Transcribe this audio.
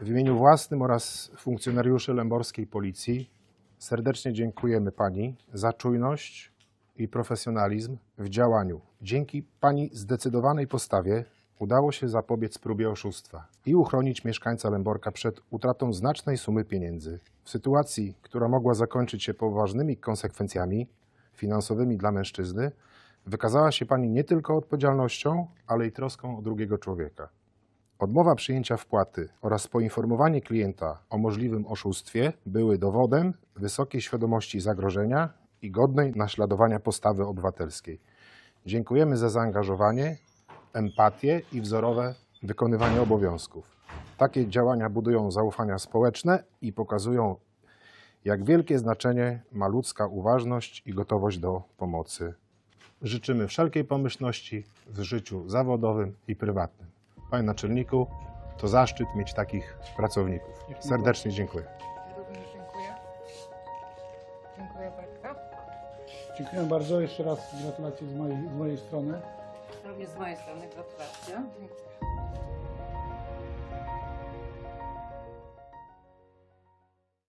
W imieniu własnym oraz funkcjonariuszy lęborskiej Policji serdecznie dziękujemy Pani za czujność i profesjonalizm w działaniu. Dzięki Pani zdecydowanej postawie udało się zapobiec próbie oszustwa i uchronić mieszkańca Lęborka przed utratą znacznej sumy pieniędzy. W sytuacji, która mogła zakończyć się poważnymi konsekwencjami finansowymi dla mężczyzny, wykazała się Pani nie tylko odpowiedzialnością, ale i troską o drugiego człowieka. Odmowa przyjęcia wpłaty oraz poinformowanie klienta o możliwym oszustwie były dowodem wysokiej świadomości zagrożenia i godnej naśladowania postawy obywatelskiej. Dziękujemy za zaangażowanie, empatię i wzorowe wykonywanie obowiązków. Takie działania budują zaufania społeczne i pokazują, jak wielkie znaczenie ma ludzka uważność i gotowość do pomocy. Życzymy wszelkiej pomyślności w życiu zawodowym i prywatnym. Panie naczelniku, to zaszczyt mieć takich pracowników. Serdecznie dziękuję. Również dziękuję. Dziękuję Bartka. Dziękuję bardzo. Jeszcze raz gratulacje z mojej strony. Również z mojej strony gratulacje. Dziękuję.